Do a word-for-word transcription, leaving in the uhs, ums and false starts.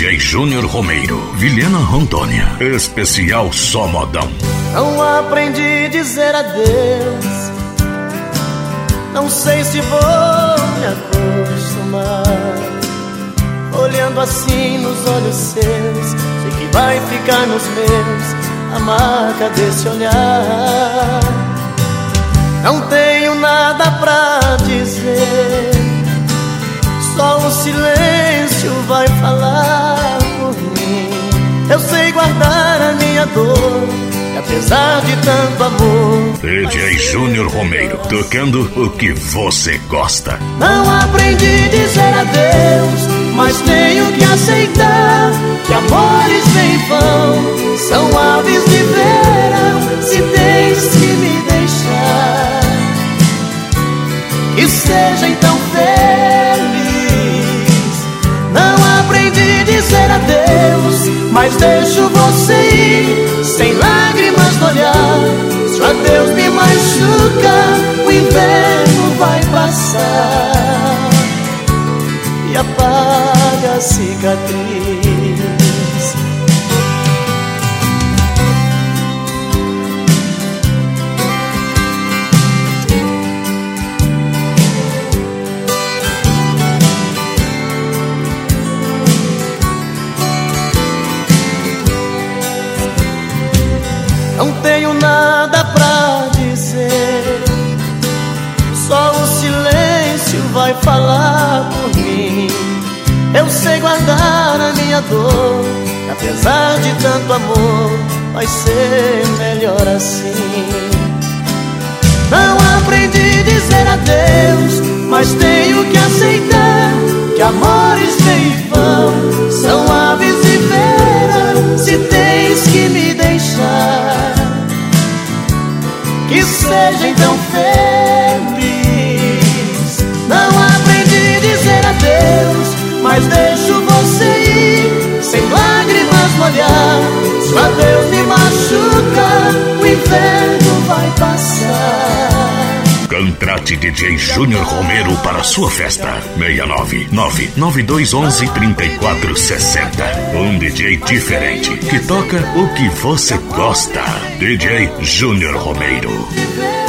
J Júnior Romeiro, Vilhena, Rondônia. Especial Só Modão. Não aprendi a dizer adeus, não sei se vou me acostumar. Olhando assim nos olhos seus, sei que vai ficar nos meus a marca desse olhar. Não tenho nada pra dizer, só o silêncio vai falar por mim. Eu sei guardar a minha dor, e apesar de tanto amor, D J Júnior Romeiro, tocando o que você gosta. Não aprendi a dizer adeus, mas tenho que aceitar que amores vêm e vão, são aves de verão. Se tens que me deixar, que seja então feliz. Não aprendi a dizer adeus, mas deixo você ir sem lágrimas no olhar. Se o adeus me machuca, o inverno vai passar e apaga a cicatriz. Não tenho nada pra dizer, só o silêncio vai falar por mim. Eu sei guardar a minha dor, e apesar de tanto amor, vai ser melhor assim. Não aprendi a dizer adeus, mas tenho que aceitar que amores vêm e vão, são aves de verão. Se tens que me deixar, que seja então feliz. Não aprendi a dizer adeus, mas deixo você ir sem lágrimas no olhar. Se o adeus me machuca, o inverno vai passar. Contrate D J Júnior Romeiro para sua festa. seis nove nove nove dois um um, três quatro seis zero. Um D J diferente que toca o que você gosta. D J Júnior Romeiro.